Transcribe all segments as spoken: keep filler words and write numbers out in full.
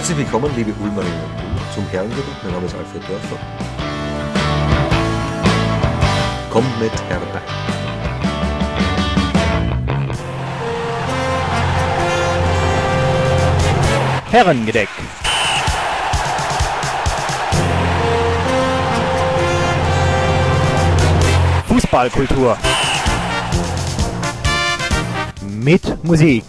Herzlich willkommen, liebe Ulmerinnen und Ulmer, zum Herrengedeck. Mein Name ist Alfred Dörfer. Kommet herbei. Herrengedeck. Fußballkultur. Mit Musik.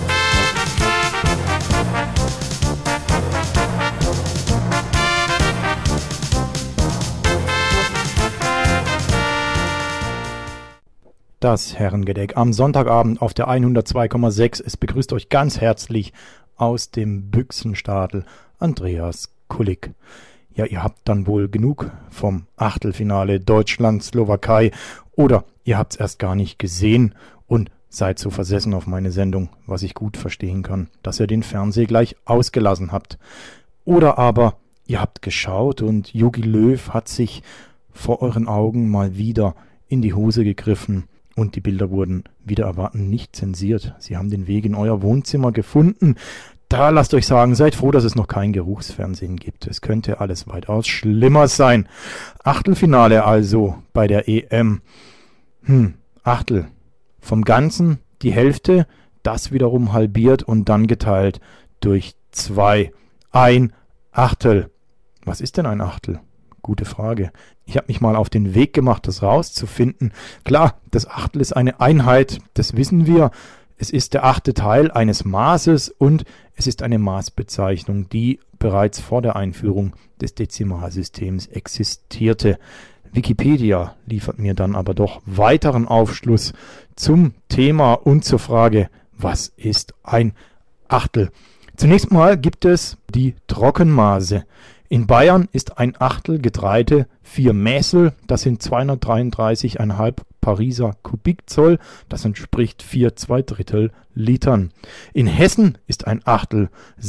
Das Herrengedeck am Sonntagabend auf der hundertzwei Komma sechs. Es begrüßt euch ganz herzlich aus dem Büchsenstadel Andreas Kulik. Ja, ihr habt dann wohl genug vom Achtelfinale Deutschland-Slowakei oder ihr habt es erst gar nicht gesehen und seid so versessen auf meine Sendung, was ich gut verstehen kann, dass ihr den Fernseher gleich ausgelassen habt. Oder aber ihr habt geschaut und Jogi Löw hat sich vor euren Augen mal wieder in die Hose gegriffen. Und die Bilder wurden, wieder erwarten, nicht zensiert. Sie haben den Weg in euer Wohnzimmer gefunden. Da lasst euch sagen, seid froh, dass es noch kein Geruchsfernsehen gibt. Es könnte alles weitaus schlimmer sein. Achtelfinale also bei der E M. Hm, Achtel. Vom Ganzen die Hälfte, das wiederum halbiert und dann geteilt durch zwei. Ein Achtel. Was ist denn ein Achtel? Gute Frage. Ich habe mich mal auf den Weg gemacht, das rauszufinden. Klar, das Achtel ist eine Einheit, das wissen wir. Es ist der achte Teil eines Maßes und es ist eine Maßbezeichnung, die bereits vor der Einführung des Dezimalsystems existierte. Wikipedia liefert mir dann aber doch weiteren Aufschluss zum Thema und zur Frage, was ist ein Achtel? Zunächst mal gibt es die Trockenmaße. In Bayern ist ein Achtel Getreide vier Mäsel, das sind zweihundertdreiunddreißig Komma fünf Pariser Kubikzoll, das entspricht vier zwei Drittel Litern. In Hessen ist ein Achtel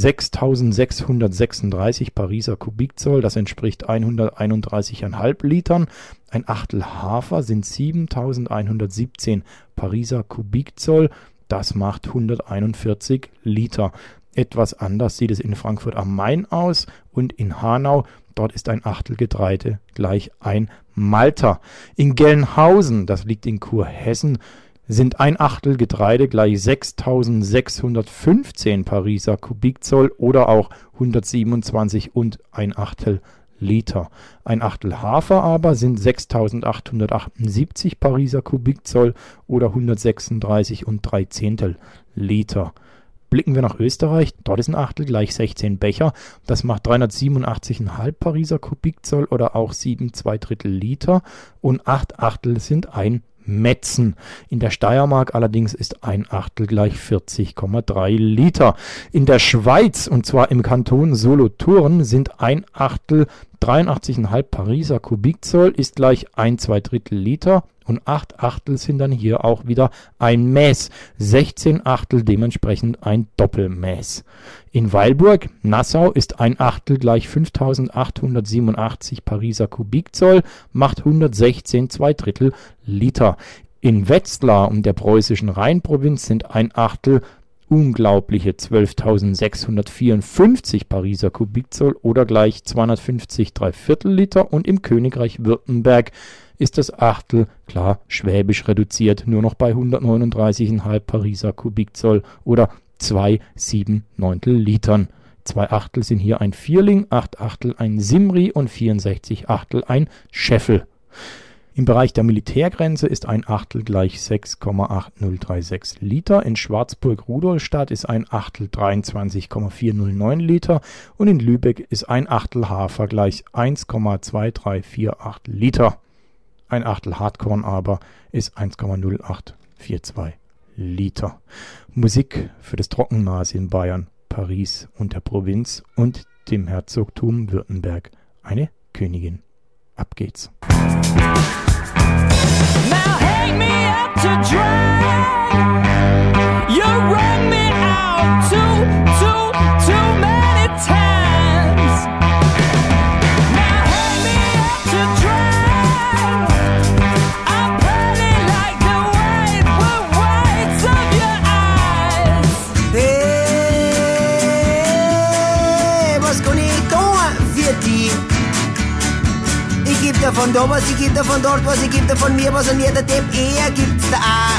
sechstausendsechshundertsechsunddreißig Pariser Kubikzoll, das entspricht hunderteinunddreißig Komma fünf Litern. Ein Achtel Hafer sind siebentausendeinhundertsiebzehn Pariser Kubikzoll, das macht hunderteinundvierzig Liter. Etwas anders sieht es in Frankfurt am Main aus und in Hanau, dort ist ein Achtel Getreide gleich ein Malter. In Gelnhausen, das liegt in Kurhessen, sind ein Achtel Getreide gleich sechstausendsechshundertfünfzehn Pariser Kubikzoll oder auch hundertsiebenundzwanzig und ein Achtel Liter. Ein Achtel Hafer aber sind sechstausendachthundertachtundsiebzig Pariser Kubikzoll oder hundertsechsunddreißig und drei Zehntel Liter. Blicken wir nach Österreich, dort ist ein Achtel gleich sechzehn Becher, das macht dreihundertsiebenundachtzig Komma fünf Pariser Kubikzoll oder auch sieben zwei Drittel Liter und acht Achtel sind ein Metzen. In der Steiermark allerdings ist ein Achtel gleich vierzig Komma drei Liter. In der Schweiz, und zwar im Kanton Solothurn, sind ein Achtel dreiundachtzig Komma fünf Pariser Kubikzoll ist gleich ein zwei Drittel Liter und acht Achtel sind dann hier auch wieder ein Mäß. sechzehn Achtel dementsprechend ein Doppelmäß. In Weilburg, Nassau, ist ein Achtel gleich fünftausendachthundertsiebenundachtzig Pariser Kubikzoll, macht hundertsechzehn zwei Drittel Liter. In Wetzlar und der preußischen Rheinprovinz sind ein Achtel unglaubliche zwölftausendsechshundertvierundfünfzig Pariser Kubikzoll oder gleich zweihundertfünfzig drei Viertel Liter und im Königreich Württemberg ist das Achtel, klar, schwäbisch reduziert, nur noch bei hundertneununddreißig Komma fünf Pariser Kubikzoll oder zwei sieben Neuntel Litern. Zwei Achtel sind hier ein Vierling, acht Achtel ein Simri und vierundsechzig Achtel ein Scheffel. Im Bereich der Militärgrenze ist ein Achtel gleich sechs Komma acht null drei sechs Liter. In Schwarzburg-Rudolstadt ist ein Achtel dreiundzwanzig Komma vier null neun Liter und in Lübeck ist ein Achtel Hafer gleich eins Komma zwei drei vier acht Liter. Ein Achtel Hartkorn aber ist eins Komma null acht vier zwei Liter. Musik für das Trockenmaß in Bayern, Paris und der Provinz und dem Herzogtum Württemberg. Eine Königin. Ab geht's. Now hang me up to dry. You run me out too, too, too many times. Now hang me up to dry. I'm burning like the white, whites of your eyes. Hey. davon da, was ich gibt davon dort, was ich gibt davon mir, was an jeder Depp eher gibt's da auch.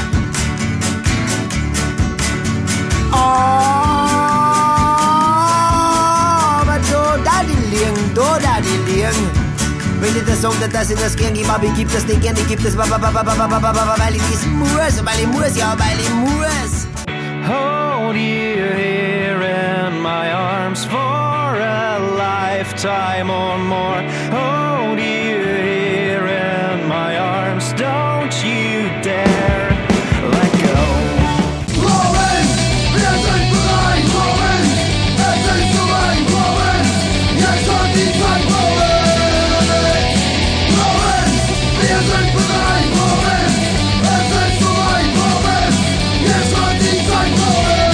Aber da, da die liegen, da, da die liegen. Wenn ich das sage, dass ich das gern gebe, aber ich geb das nicht gern, ich geb das, weil ich das muss, weil ich muss, ja, weil ich muss. Hold you here in my arms for a lifetime or more. Hold you here in my arms, don't you dare let go. Robin, wir sind bereit, Robin, es ist soweit, Robin, jetzt hat die Zeit, Robin. Robin, wir sind bereit, Robin, es ist soweit, Robin, jetzt hat die Zeit, Robin.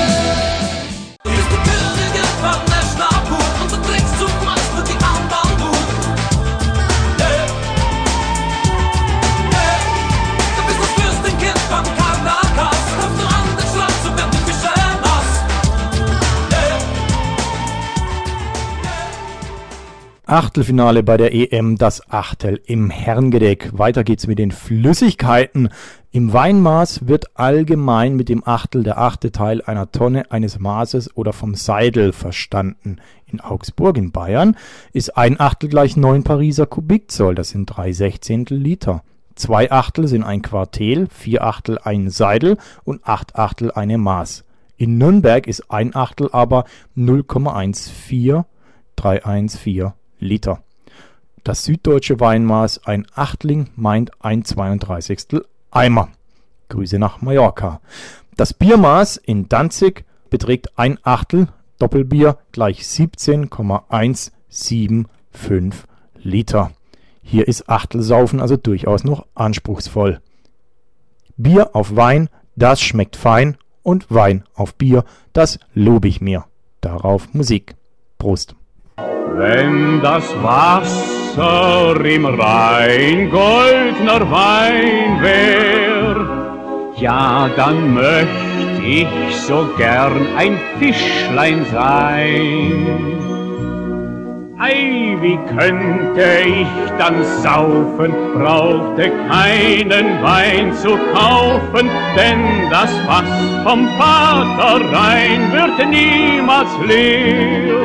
Achtelfinale bei der E M, das Achtel im Herrengedeck. Weiter geht's mit den Flüssigkeiten. Im Weinmaß wird allgemein mit dem Achtel der achte Teil einer Tonne, eines Maßes oder vom Seidel verstanden. In Augsburg in Bayern ist ein Achtel gleich neun Pariser Kubikzoll, das sind drei Sechzehntel Liter. Zwei Achtel sind ein Quartel, vier Achtel ein Seidel und acht Achtel eine Maß. In Nürnberg ist ein Achtel aber null Komma eins vier drei eins vier Liter. Das süddeutsche Weinmaß, ein Achtling, meint ein zweiunddreißigstel Eimer. Grüße nach Mallorca. Das Biermaß in Danzig beträgt ein Achtel, Doppelbier gleich siebzehn Komma eins sieben fünf Liter. Hier ist Achtelsaufen also durchaus noch anspruchsvoll. Bier auf Wein, das schmeckt fein, und Wein auf Bier, das lobe ich mir. Darauf Musik. Prost. Wenn das Wasser im Rhein goldner Wein wär, ja, dann möcht ich so gern ein Fischlein sein. Ei, wie könnte ich dann saufen, brauchte keinen Wein zu kaufen, denn das Fass vom Vater Rhein wird niemals leer.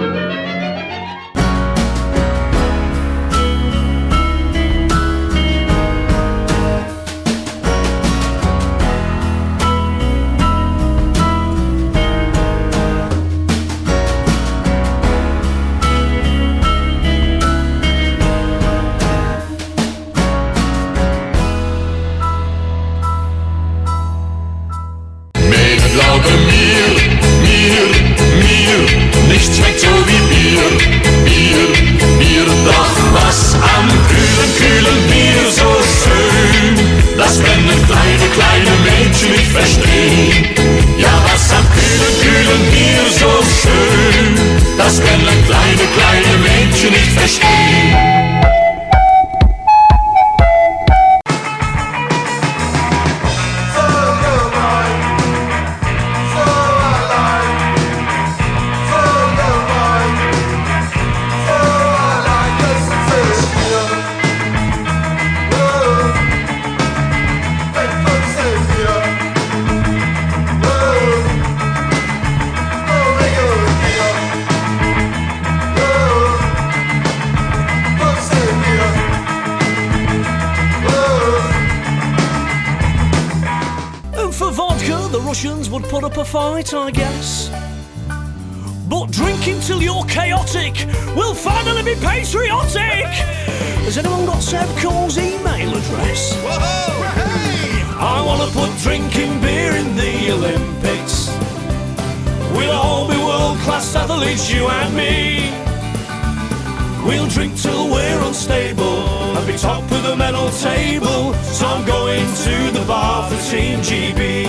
Fight, I guess. But drinking till you're chaotic will finally be patriotic. Has anyone got Seb Cole's email address? Whoa, hey! I wanna put drinking beer in the Olympics. We'll all be world-class athletes, you and me. We'll drink till we're unstable and be top of the medal table. So I'm going to the bar for Team G B.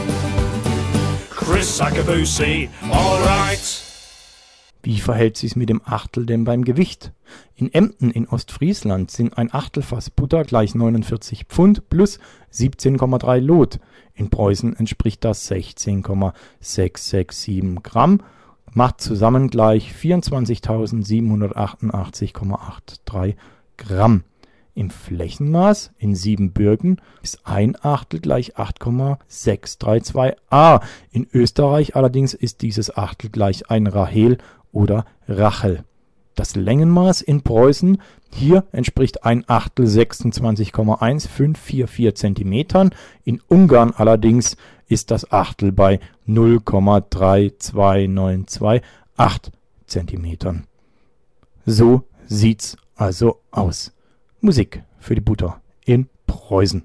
Chris Sakabusi, alright. Wie verhält sich's mit dem Achtel denn beim Gewicht? In Emden in Ostfriesland sind ein Achtelfass Butter gleich neunundvierzig Pfund plus siebzehn Komma drei Lot. In Preußen entspricht das sechzehn Komma sechs sechs sieben Gramm, macht zusammen gleich vierundzwanzigtausendsiebenhundertachtundachtzig Komma drei acht Gramm. Im Flächenmaß in Siebenbürgen ist ein Achtel gleich acht Komma sechs drei zwei A. In Österreich allerdings ist dieses Achtel gleich ein Rahel oder Rachel. Das Längenmaß in Preußen, hier entspricht ein Achtel sechsundzwanzig Komma eins fünf vier vier Zentimetern. In Ungarn allerdings ist das Achtel bei null Komma drei zwei neun zwei acht Zentimetern. So sieht's also aus. Musik für die Butter in Preußen.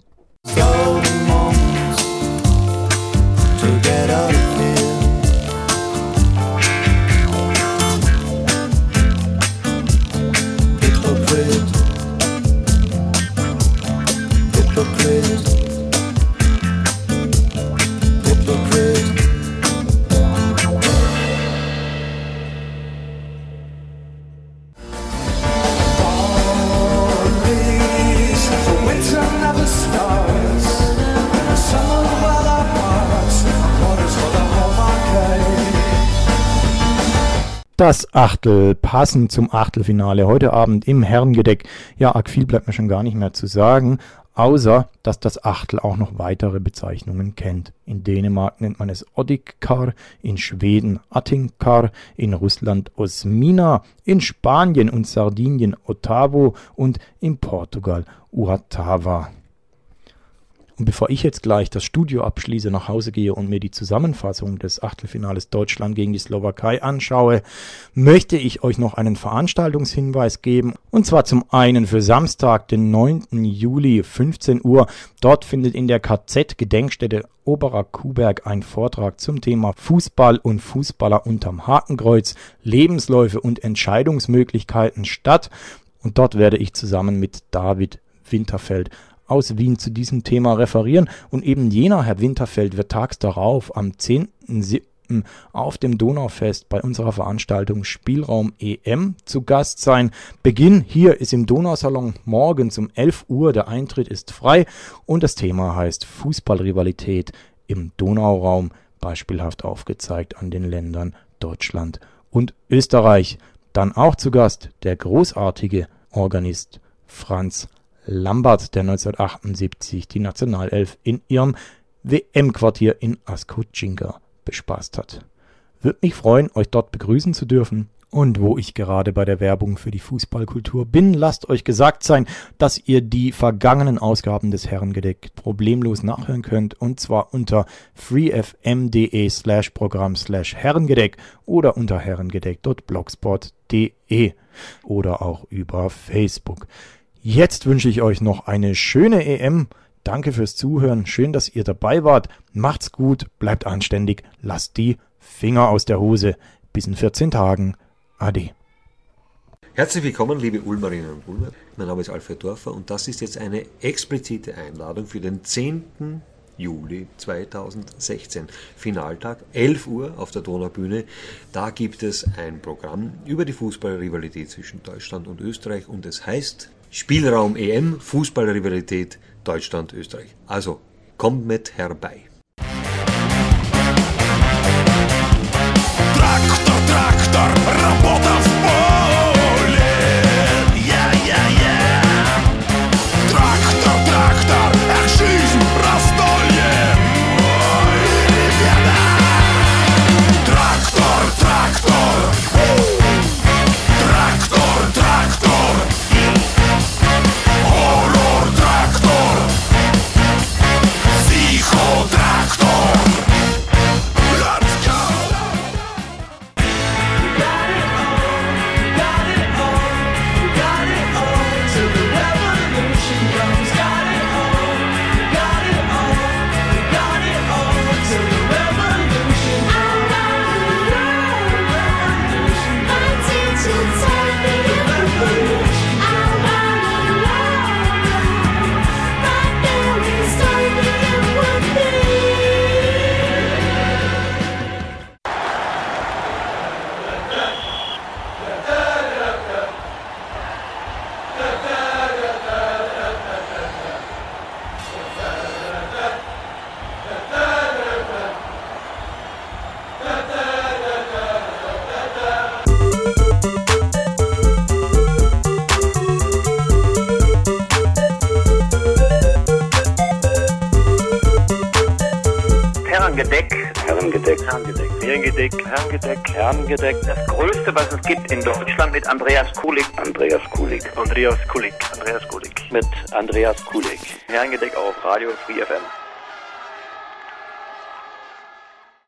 Das Achtel, passend zum Achtelfinale heute Abend im Herrengedeck. Ja, arg viel bleibt mir schon gar nicht mehr zu sagen, außer dass das Achtel auch noch weitere Bezeichnungen kennt. In Dänemark nennt man es Oddikar, in Schweden Attinkar, in Russland Osmina, in Spanien und Sardinien Ottavo und in Portugal Uatava. Und bevor ich jetzt gleich das Studio abschließe, nach Hause gehe und mir die Zusammenfassung des Achtelfinales Deutschland gegen die Slowakei anschaue, möchte ich euch noch einen Veranstaltungshinweis geben. Und zwar zum einen für Samstag, den neunten Juli, fünfzehn Uhr. Dort findet in der K Z-Gedenkstätte Oberer Kuhberg ein Vortrag zum Thema Fußball und Fußballer unterm Hakenkreuz, Lebensläufe und Entscheidungsmöglichkeiten statt. Und dort werde ich zusammen mit David Winterfeld aus Wien zu diesem Thema referieren, und eben jener Herr Winterfeld wird tags darauf am zehnten siebten auf dem Donaufest bei unserer Veranstaltung Spielraum E M zu Gast sein. Beginn hier ist im Donausalon morgens um elf Uhr, der Eintritt ist frei und das Thema heißt Fußballrivalität im Donauraum, beispielhaft aufgezeigt an den Ländern Deutschland und Österreich. Dann auch zu Gast der großartige Organist Franz Lambert, der neunzehnhundertachtundsiebzig die Nationalelf in ihrem W M-Quartier in Ascochinga bespaßt hat. Würde mich freuen, euch dort begrüßen zu dürfen. Und wo ich gerade bei der Werbung für die Fußballkultur bin, lasst euch gesagt sein, dass ihr die vergangenen Ausgaben des Herrengedeck problemlos nachhören könnt, und zwar unter freefm.de slash Programm slash Herrengedeck oder unter herrengedeck punkt blogspot punkt de oder auch über Facebook. Jetzt wünsche ich euch noch eine schöne E M. Danke fürs Zuhören. Schön, dass ihr dabei wart. Macht's gut, bleibt anständig, lasst die Finger aus der Hose. Bis in vierzehn Tagen. Ade. Herzlich willkommen, liebe Ulmerinnen und Ulmer. Mein Name ist Alfred Dorfer und das ist jetzt eine explizite Einladung für den zehnten Juli zweitausendsechzehn. Finaltag, elf Uhr auf der Donaubühne. Da gibt es ein Programm über die Fußballrivalität zwischen Deutschland und Österreich und es heißt Spielraum E M, Fußballrivalität Deutschland-Österreich. Also, kommt mit herbei. Трактор, трактор, работа в поле. Я-я-я. Трактор, трактор, эх, жизнь, раздолье. Ой, ребята. Трактор, трактор. Трактор, трактор. Horror, traktor. Psychotraktor. Let's go. Herrengedeck. Herrengedeck. Herrengedeck. Herrengedeck. Herrengedeck. Herrengedeck. Das Größte, was es gibt in Deutschland mit Andreas Kulig. Andreas Kulig. Andreas Kulig. Andreas Kulig. Mit Andreas Kulig. Herrengedeck auf Radio Free F M.